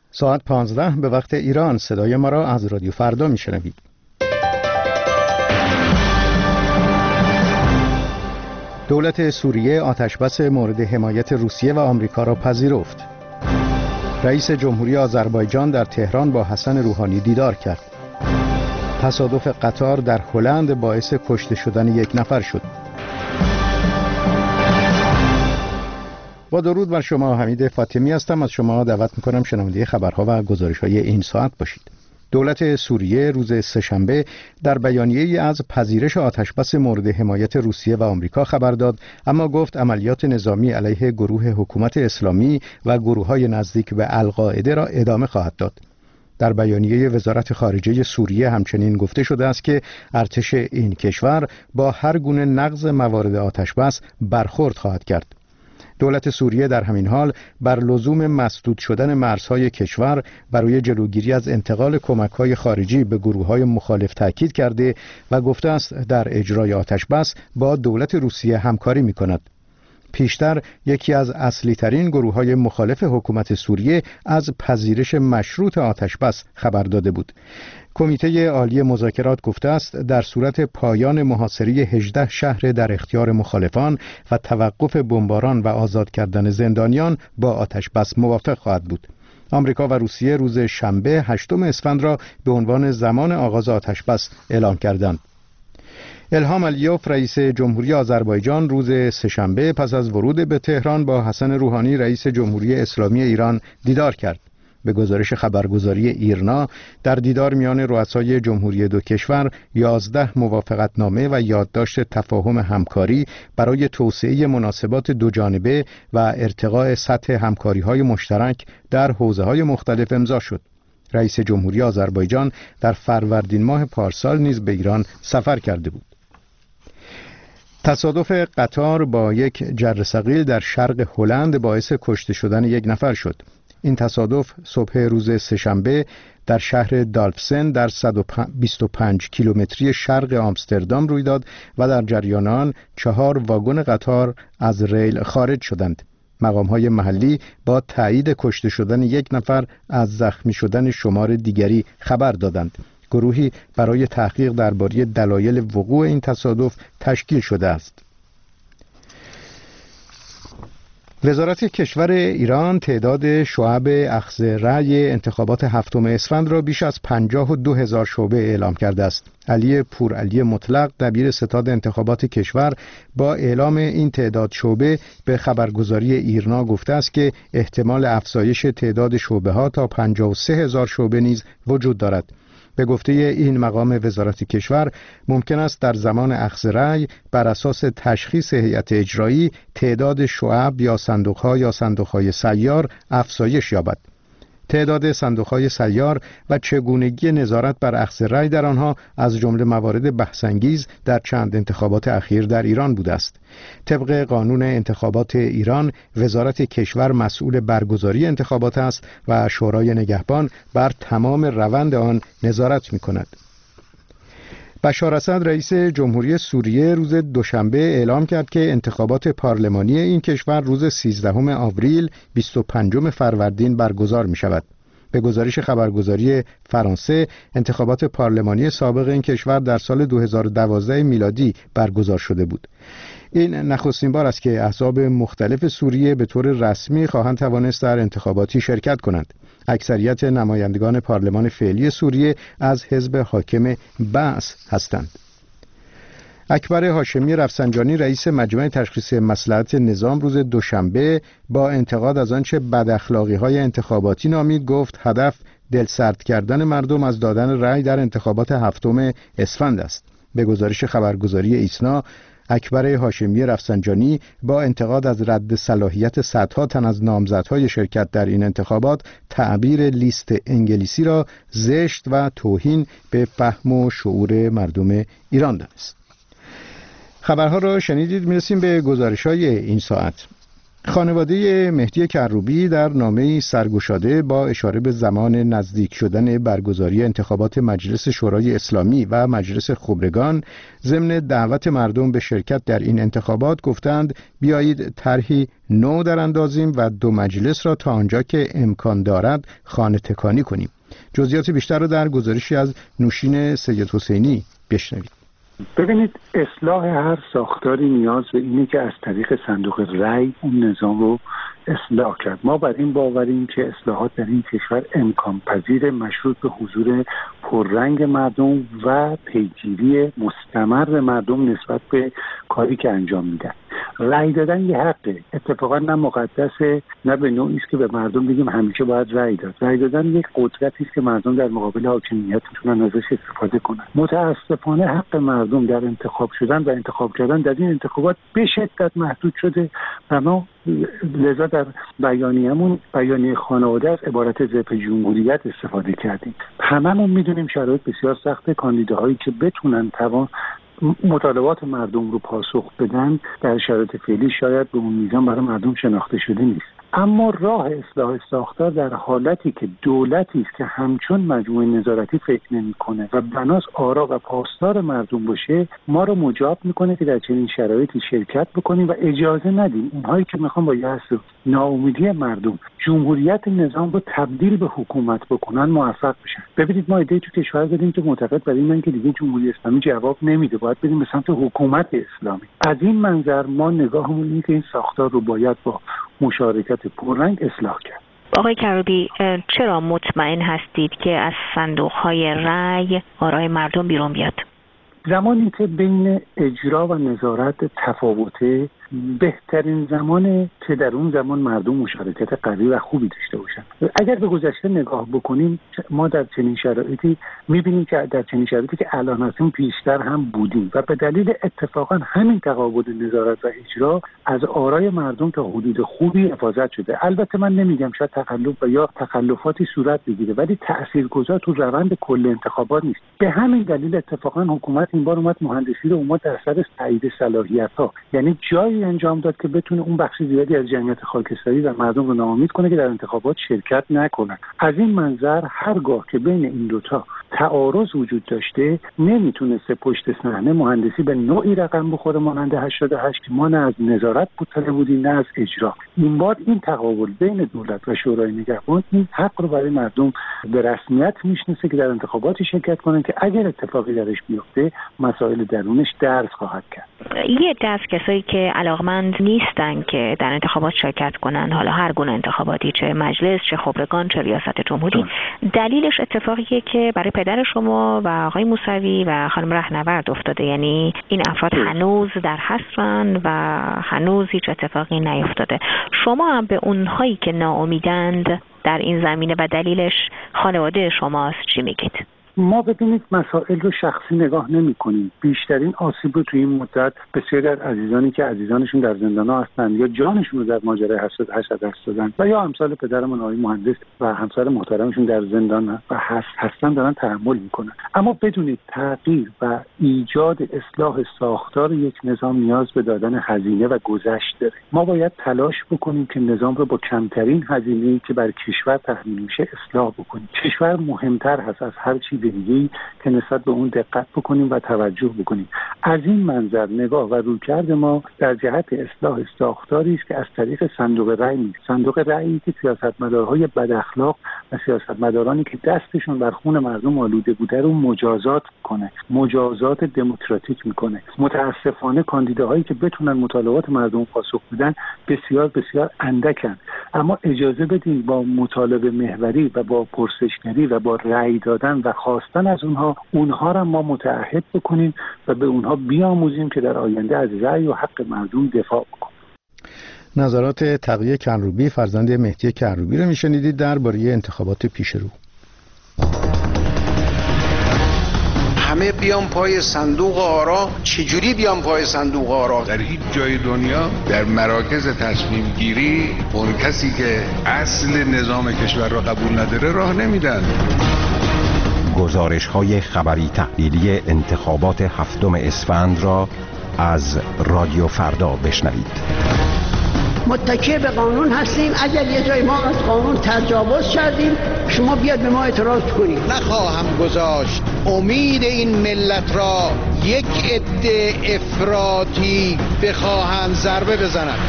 ساعت 15 به وقت ایران. صدای ما را از رادیو فردا میشنوید. دولت سوریه آتشبس مورد حمایت روسیه و آمریکا را پذیرفت. رئیس جمهوری آذربایجان در تهران با حسن روحانی دیدار کرد. تصادف قطار در هلند باعث کشته شدن یک نفر شد. با درود بر شما، حمید فاطمی هستم. از شما دعوت میکنم شنونده خبرها و گزارش‌های این ساعت باشید. دولت سوریه روز سه‌شنبه در بیانیه‌ای از پذیرش آتشبس مورد حمایت روسیه و آمریکا خبر داد، اما گفت عملیات نظامی علیه گروه حکومت اسلامی و گروه‌های نزدیک به القاعده را ادامه خواهد داد. در بیانیه وزارت خارجه سوریه همچنین گفته شده است که ارتش این کشور با هر گونه نقض موارد آتشبس برخورد خواهد کرد. دولت سوریه در همین حال بر لزوم مسدود شدن مرزهای کشور برای جلوگیری از انتقال کمک‌های خارجی به گروه‌های مخالف تاکید کرده و گفته است در اجرای آتشبس با دولت روسیه همکاری می‌کند. پیشتر یکی از اصلی ترین گروه‌های مخالف حکومت سوریه از پذیرش مشروط آتشبس خبر داده بود. کمیته عالی مذاکرات گفته است در صورت پایان محاصره 18 شهر در اختیار مخالفان و توقف بمباران و آزاد کردن زندانیان با آتشبس موافق خواهد بود. آمریکا و روسیه روز شنبه 8 اسفند را به عنوان زمان آغاز آتشبس اعلام کردند. الهام علیوف رئیس جمهوری آذربایجان روز سه‌شنبه پس از ورود به تهران با حسن روحانی رئیس جمهوری اسلامی ایران دیدار کرد. به گزارش خبرگزاری ایرنا در دیدار میان رؤسای جمهوری دو کشور 11 موافقتنامه و یادداشت تفاهم همکاری برای توسعه مناسبات دوجانبه و ارتقاء سطح همکاری‌های مشترک در حوزه‌های مختلف امضا شد. رئیس جمهوری آذربایجان در فروردین ماه پارسال نیز به ایران سفر کرده بود. تصادف قطار با یک جرثقیل در شرق هلند باعث کشته شدن یک نفر شد. این تصادف صبح روز سه‌شنبه در شهر دالفسن در 125 کیلومتری شرق آمستردام روی داد و در جریان آن 4 واگن قطار از ریل خارج شدند. مقام‌های محلی با تایید کشته شدن یک نفر از زخمی شدن شمار دیگری خبر دادند. گروهی برای تحقیق درباره دلایل وقوع این تصادف تشکیل شده است. وزارت کشور ایران تعداد شعب اخذ رأی انتخابات 7 اسفند را بیش از 52,000 شعبه اعلام کرده است. علی پورعلی مطلق دبیر ستاد انتخابات کشور با اعلام این تعداد شعبه به خبرگزاری ایرنا گفته است که احتمال افزایش تعداد شعبه ها تا 53,000 شعبه نیز وجود دارد. به گفته این مقام وزارت کشور ممکن است در زمان اخذ رأی بر اساس تشخیص هیئت اجرایی تعداد شعب یا صندوق‌های سیار افزایش یابد. تعداد صندوق‌های سیار و چگونگی نظارت بر اخذ رأی در آنها از جمله موارد بحث‌انگیز در چند انتخابات اخیر در ایران بوده است. طبق قانون انتخابات ایران، وزارت کشور مسئول برگزاری انتخابات است و شورای نگهبان بر تمام روند آن نظارت می‌کند. بشار اسد رئیس جمهوری سوریه روز دوشنبه اعلام کرد که انتخابات پارلمانی این کشور روز 13 آوریل 25 فروردین برگزار می شود. به گزارش خبرگزاری فرانسه، انتخابات پارلمانی سابق این کشور در سال 2012 میلادی برگزار شده بود. این نخستین بار است که احزاب مختلف سوریه به طور رسمی خواهند توانست در انتخاباتی شرکت کنند. اکثریت نمایندگان پارلمان فعلی سوریه از حزب حاکم بعث هستند. اکبر هاشمی رفسنجانی رئیس مجمع تشخیص مصلحت نظام روز دوشنبه با انتقاد از آنچه بداخلاقی‌های انتخاباتی نامید گفت هدف دلسرد کردن مردم از دادن رأی در انتخابات 7 اسفند است. به گزارش خبرگزاری ایسنا، اکبر هاشمی رفسنجانی با انتقاد از رد صلاحیت صدها تن از نامزدهای شرکت در این انتخابات تعبیر لیست انگلیسی را زشت و توهین به فهم و شعور مردم ایران دانست. خبرها را شنیدید. میرسیم به گزارش‌های این ساعت. خانواده مهدی کروبی در نامه‌ای سرگشاده با اشاره به زمان نزدیک شدن برگزاری انتخابات مجلس شورای اسلامی و مجلس خبرگان ضمن دعوت مردم به شرکت در این انتخابات گفتند بیایید طرحی نو دراندازیم و دو مجلس را تا آنجا که امکان دارد خانه تکانی کنیم. جزئیات بیشتر را در گزارشی از نوشین سید حسینی بشنوید. ببینید، اصلاح هر ساختاری نیاز به اینه که از طریق صندوق رأی اون نظام رو اصلاح کرد. ما بر این باوریم که اصلاحات در این کشور امکان پذیر، مشروط به حضور پررنگ مردم و پیگیری مستمر مردم نسبت به کاری که انجام میدن. رأی دادن یه حقه، اتفاقا نه مقدسه نه به نوعی است که به مردم بگیم همیشه باید رأی داد. رأی دادن یک قدرتی است که مردم در مقابل حاکمیت میتونن ازش استفاده کنن. متاسفانه حق مردم در انتخاب شدن و انتخاب کردن در این انتخابات به شدت محدود شده و ما لذا در بیانیه خانواده از عبارت ضد جمهوریت استفاده کردیم. هممون میدونیم شرایط بسیار سخت، کاندیداهایی که بتونن مطالبات مردم رو پاسخ بدن در شرایط فعلی شاید به اون میزان برای مردم شناخته شده نیست. اما راه اصلاح ساختار در حالتی که دولتی است که همچون مجموعه نظارتی فکر نمی‌کنه و بناس آرا و پاسدار مردم باشه، ما رو مجاب میکنه که در چنین شرایطی شرکت بکنیم و اجازه ندیم اونهایی که میخوان با یأس ناامیدی مردم جمهوریت نظام رو تبدیل به حکومت بکنن موفق بشن. ببینید، ما ایده تو کشور داریم که معتقد بر اینن که دیگه جمهوری اسلامی جواب نمیده، باید بریم به سمت حکومت اسلامی. از این منظر ما نگاهمون اینه که این ساختار رو باید با مشارکت پررنگ اصلاح کرد. آقای کروبی، چرا مطمئن هستید که از صندوق‌های رأی آرای مردم بیرون بیاد؟ زمانی که بین اجرا و نظارت تفاوته، بهترین زمانه که در اون زمان مردم مشارکت قوی و خوبی داشته باشن. اگر به گذشته نگاه بکنیم، ما در چنین شرایطی می‌بینیم که در چنین شرایطی که الان هستیم پیشتر هم بودیم و به دلیل اتفاقا همین تقابل نظارت و اجرا از آرای مردم تا حدود خوبی حفاظت شده. البته من نمیگم شاید تخلف و یا تخلفاتی صورت بگیره، ولی تاثیرگذار تو روند کل انتخابات نیست. به همین دلیل اتفاقا حکومت این بار اومد مهندسی رو اومد در سر تایید صلاحیت‌ها، یعنی جایی انجام داد که بتونه اون بخش زیادی از جمعیت خاکستری و مردم رو ناامید کنه که در انتخابات شرکت نکنن. از این منظر هرگاه که بین این دوتا تعارض وجود داشته، نمیتونسته پشت صحنه مهندسی به نوعی رقم بخوره مانند 88 که ما نه از نظارت مطلع بودیم نه از اجرا. این بار این تقابل بین دولت و شورای نگهبان این حق رو برای مردم به رسمیت میشناسه که در انتخاباتی شرکت کنن که اگر اتفاقی درش بیفته مسائل درونش درس خواهد کرد. یه دست کسایی که علاقمند نیستن که در انتخابات شرکت کنن، حالا هر گونه انتخاباتی، چه مجلس، چه خبرگان، چه ریاست جمهوری، دلیلش اتفاقیه که برای پدر شما و آقای موسوی و خانم رهنورد افتاده. یعنی این افراد هنوز در حصرن و هنوز هیچ اتفاقی نیفتاده. شما هم به اونهایی که ناامیدند در این زمینه و دلیلش خانواده شماست چی میگید؟ ما ببینید مسائل رو شخصی نگاه نمی کنیم. بیشترین آسیب رو توی این مدت بسیاری از عزیزانی که عزیزانشون در زندان‌ها هستن یا جانشون رو در ماجرای 88 دست دادن و یا امثال پدرمون آقای مهندس و همسر محترمشون در زندان و هستن دارن تحمل میکنن. اما بدونید تغییر و ایجاد اصلاح ساختار یک نظام نیاز به دادن هزینه و گذشت داره. ما باید تلاش بکنیم که نظام رو با کمترین هزینه‌ای که بر کشور تحمیل میشه اصلاح بکنیم. کشور مهمتر هست از هر چیز دیگه‌ای که نسبت به اون دقت بکنیم و توجه بکنیم. از این منظر نگاه و رویکرد ما در جهت اصلاح ساختاری است که از طریق صندوق رأی نیست. صندوق رأیی که سیاستمدارهای بد اخلاق و سیاستمدارانی که دستشون بر خون مردم آلوده بوده رو مجازات کنه، مجازات دموکراتیک میکنه. متاسفانه کاندیداهایی که بتونن مطالبات مردم پاسخ بدن بسیار بسیار اندکن. اما اجازه بدین با مطالبه محوری و با پرسشگری و با رأی دادن و خواستن از اونها را ما متعهد بکنیم و به اونها بیاموزیم که در آینده از رأی و حق مردم دفاع بکنیم. نظرات تقی کروبی فرزند مهدی کروبی رو میشنیدید درباره انتخابات پیش رو. همه بیان پای صندوق آرا. چجوری بیان پای صندوق آرا؟ در هیچ جای دنیا در مراکز تصمیم گیری اون کسی که اصل نظام کشور را قبول نداره راه نمیدن. گزارش‌های خبری تحلیلی انتخابات 7 اسفند را از رادیو فردا بشنوید. متکی به قانون هستیم. اگر یه جای ما از قانون تجاوز کردیم شما بیاد به ما اعتراض کنید. نخواهم گذاشت امید این ملت را یک عده افراطی بخواهند ضربه بزنند.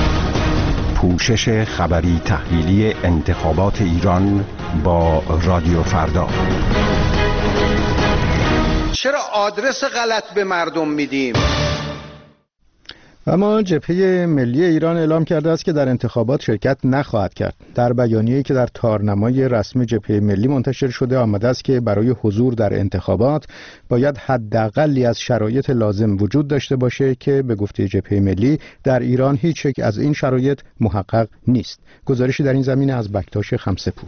پوشش خبری تحلیلی انتخابات ایران با رادیو فردا. چرا آدرس غلط به مردم میدیم؟ اما جبهه ملی ایران اعلام کرده است که در انتخابات شرکت نخواهد کرد. در بیانیه‌ای که در تارنمای رسمی جبهه ملی منتشر شده آمده است که برای حضور در انتخابات باید حداقلی از شرایط لازم وجود داشته باشه که به گفته جبهه ملی در ایران هیچ یک از این شرایط محقق نیست. گزارشی در این زمینه از بکتاش خمسه‌پور.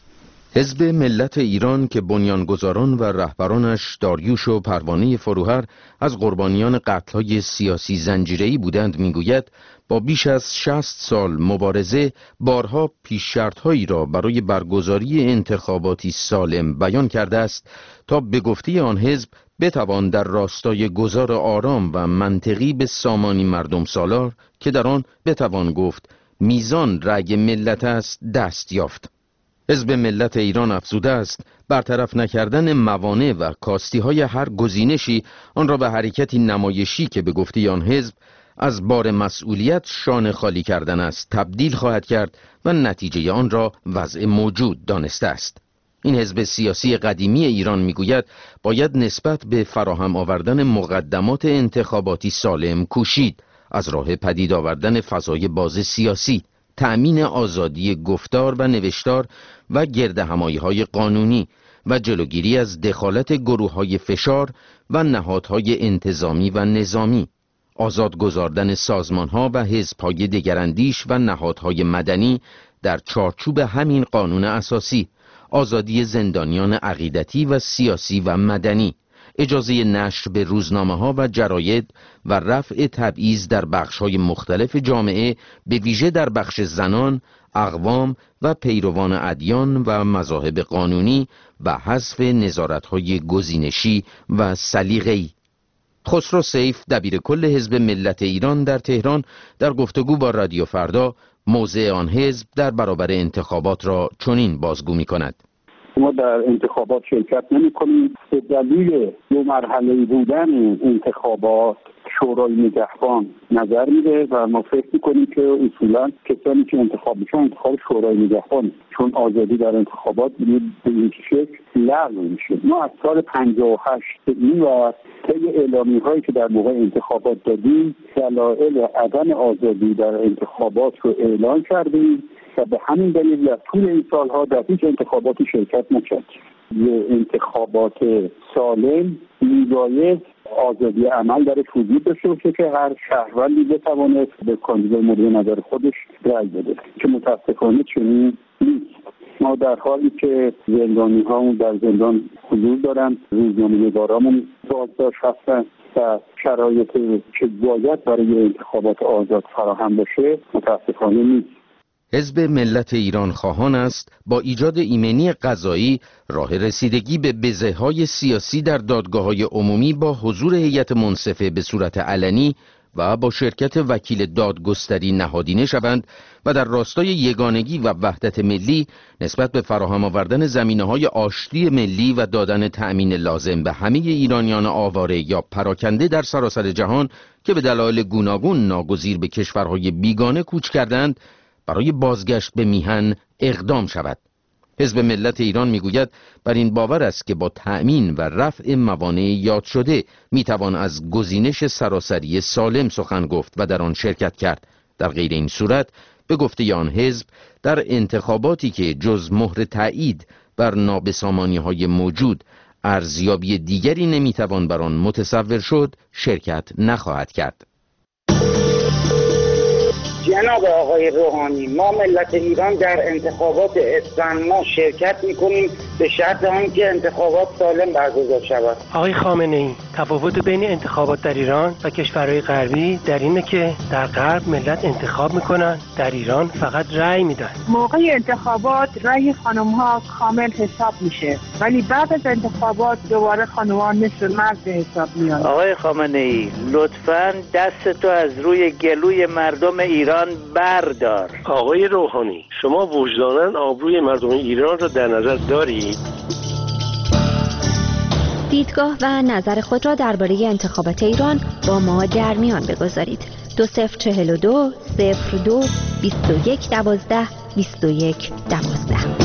حزب ملت ایران که بنیانگذاران و رهبرانش داریوش و پروانه فروهر از قربانیان قتل‌های سیاسی زنجیره‌ای بودند میگوید با بیش از 60 سال مبارزه بارها پیش شرط‌هایی را برای برگزاری انتخاباتی سالم بیان کرده است تا به گفته آن حزب بتوان در راستای گذار آرام و منطقی به سامانی مردم سالار که در آن بتوان گفت میزان رأی ملت است دست یافت. حزب ملت ایران افزوده است برطرف نکردن موانع و کاستی‌های هر گزینشی آن را به حرکتی نمایشی که به گفته آن حزب از بار مسئولیت شانه خالی کردن است تبدیل خواهد کرد و نتیجه آن را وضع موجود دانسته است. این حزب سیاسی قدیمی ایران میگوید باید نسبت به فراهم آوردن مقدمات انتخاباتی سالم کوشید، از راه پدید آوردن فضای باز سیاسی، تأمین آزادی گفتار و نوشتار و گردهمایی‌های قانونی و جلوگیری از دخالت گروه‌های فشار و نهادهای انتظامی و نظامی، آزاد گذاردن سازمان‌ها و حزب‌های دگراندیش و نهادهای مدنی در چارچوب همین قانون اساسی، آزادی زندانیان عقیدتی و سیاسی و مدنی، اجازه نشر به روزنامه‌ها و جراید و رفع تبعیض در بخش‌های مختلف جامعه به ویژه در بخش زنان، اقوام و پیروان ادیان و مذاهب قانونی و حذف نظارت‌های گزینشی و سلیقه‌ای. خسرو سیف دبیر کل حزب ملت ایران در تهران در گفتگو با رادیو فردا موضع آن حزب در برابر انتخابات را چنین بازگو می‌کند. ما در انتخابات شرکت نمی‌کنیم به دلیل دو مرحله‌ای بودن انتخابات. شورای نگهبان نظر میده و ما فکر می‌کنیم که اصولاً کسانی که انتخاب میشن انتخاب شورای نگهبان، چون آزادی در انتخابات به این شکل لغو میشه. ما از سال 58 به این وقت طی اعلامیه‌هایی که در موقع انتخابات دادیم دلایل عدم آزادی در انتخابات رو اعلان کردیم و به همین دلیل در طول این سالها در هیچ انتخاباتی شرکت نکردیم. یه انتخابات سالم میباید آزادی عمل در وجود داشته باشه که هر شهروندی بتواند به کاندیدای مورد نظر خودش رأی بده که متاسفانه چنین نیست. ما در حالی که زندانی‌هامون در زندان حضور دارن، روزنامه‌نگارامون بازداشت هستن و شرایط که باید برای انتخابات آزاد فراهم بشه متاسفانه نیست. حزب ملت ایران خواهان است با ایجاد ایمنی قضایی راه رسیدگی به بزه‌های سیاسی در دادگاه‌های عمومی با حضور هیئت منصفه به صورت علنی و با شرکت وکیل دادگستری نهادینه شوند و در راستای یگانگی و وحدت ملی نسبت به فراهم آوردن زمینه‌های آشتی ملی و دادن تأمین لازم به همه ایرانیان آواره یا پراکنده در سراسر جهان که به دلایل گوناگون ناگزیر به کشورهای بیگانه کوچ کردند برای بازگشت به میهن اقدام شود. حزب ملت ایران میگوید بر این باور است که با تأمین و رفع موانع یاد شده میتوان از گزینش سراسری سالم سخن گفت و در آن شرکت کرد. در غیر این صورت به گفته آن حزب در انتخاباتی که جز مهر تایید بر نابسامانی‌های موجود ارزیابی دیگری نمیتوان بر آن متصور شد شرکت نخواهد کرد. جناب آقای روحانی، ما ملت ایران در انتخابات اسفند ما شرکت میکنیم به شرط آنکه انتخابات سالم برگزار شود. آقای خامنه‌ای، تفاوت بین انتخابات در ایران و کشورهای غربی در اینه که در غرب ملت انتخاب میکنن، در ایران فقط رأی میدن. موقع انتخابات رأی خانم‌ها کامل حساب میشه، ولی بعد از انتخابات دوباره خانم‌ها مثل مرد به حساب میان. آقای خامنه‌ای لطفاً دستتو از روی گلوی مردم ایران بردار. آقای روحانی شما وجداناً آبروی مردم ایران را در نظر دارید؟ دیدگاه و نظر خود را درباره انتخابات ایران با ما در میان بگذارید. 2042 02 21 12 21 12.